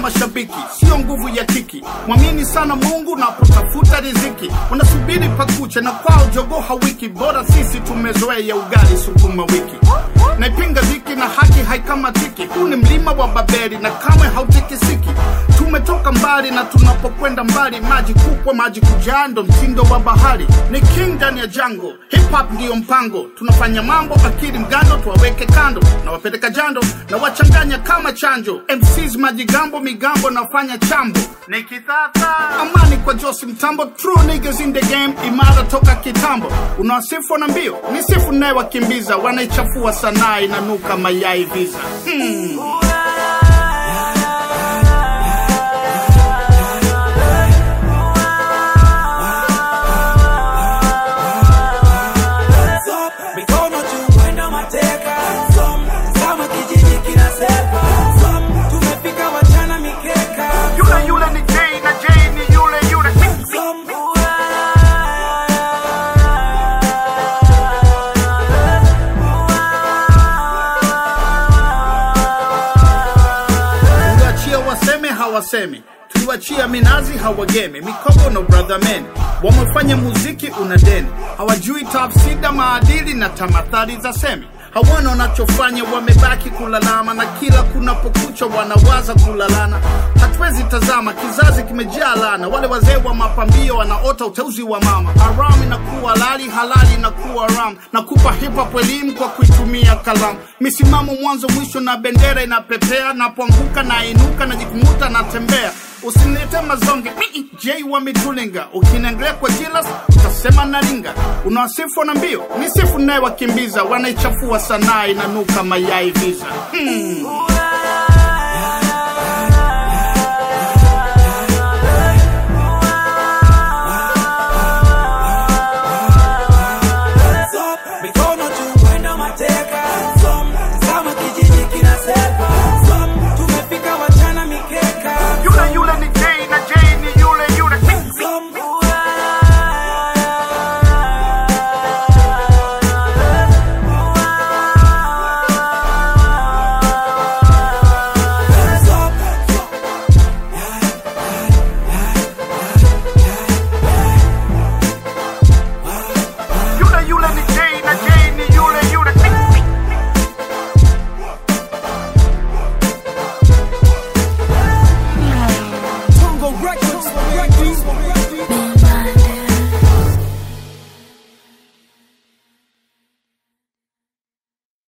mashabiki, sio nguvu ya kiki. Mwamini sana Mungu na kutafuta riziki. Unasubiri pakuche na kwao jogo hawiki. Bora sisi tumezoea ugali sukuma wiki. Naipinga dhiki na haki haikamatiki. Huu ni mlima wa Babeli na kamwe hautikisiki. Tumetoka mbali na tunapokwenda mbali. Maji kukwa maji kujando mtindo wa bahari. Ni king ndani ya jango, hip hop ndio mpango. Tunafanya mambo akili mgando tuwaweke kando. Na wapeleka jando na wachanganya kama chanjo. MCs majigambo migambo nafanya chambo. Nikitata amani kwa Josi Mtambo. True niggas in the game, imara toka kitambo. Unawasifu na mbio, nisifu nae wakimbiza. Wanaichafua sanaa inanuka mayai visa. Hawasemi, tuliwachia minazi hawagemi. Mikogo no brother men, wamefanya muziki unadeni. Hawajui tafsida maadili na tamathali za semi. Hawana wanachofanya wamebaki kulalama. Na kila kunapokucha wanawaza kulalana. Hatuwezi tazama kizazi kimejaa lana. Wale wazee wa mapambio wanaota uteuzi wa mama. Haram inakuwa halali, halali inakuwa haram. Nakupa hip hop elimu kwa kuitumia kalamu. Misimamo mwanzo mwisho na bendera inapepea. Napoanguka na inuka na jikumuta na tembea. Usinilete mazonge, J wa mitulinga. Ukiniangalia kwa jilas, utasema naringa. Unawasifu na mbio, nisifu nae wakimbiza. Wanaichafua sanaa inanuka mayai visa. Records.